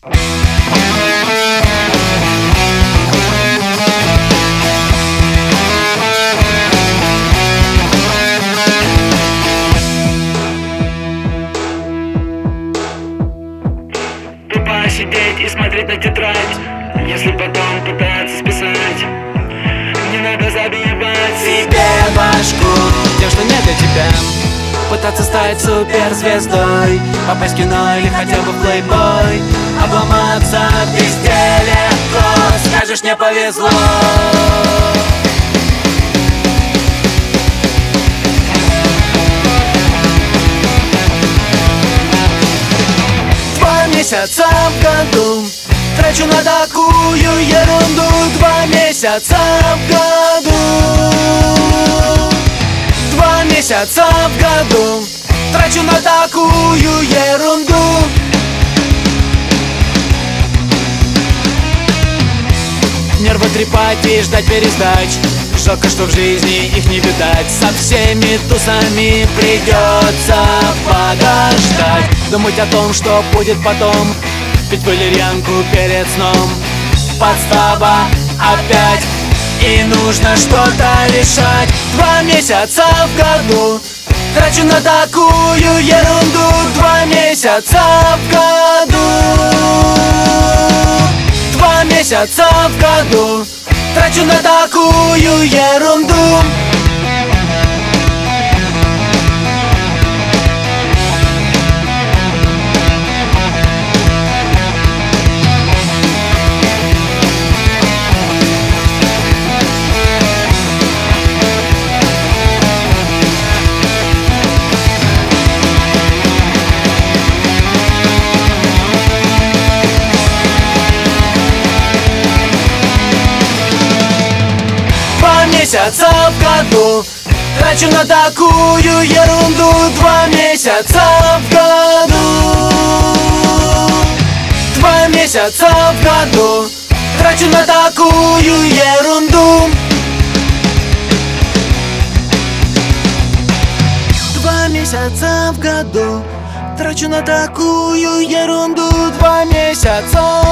Тупо сидеть и смотреть на тетрадь, если потом пытаться списать. Не надо забивать себе башку тем, что не для тебя. Пытаться стать суперзвездой, попасть в кино или хотя бы в плейбой. Обломаться везде легко, скажешь, не повезло. Месяца в году трачу на такую ерунду. 2 месяца в году, 2 месяца в году трачу на такую ерунду. Нервы трепать и ждать пересдач. Жалко, что в жизни их не видать. Со всеми тусами придется подождать. Думать о том, что будет потом, пить валерьянку перед сном. Подстава опять, и нужно что-то решать. 2 месяца в году трачу на такую ерунду. 2 месяца в году, 2 месяца в году трачу на такую ерунду. Месяца в году трачу на такую ерунду. 2 месяца в году, 2 месяца в году трачу на такую ерунду. 2 месяца в году трачу на такую ерунду. 2 месяца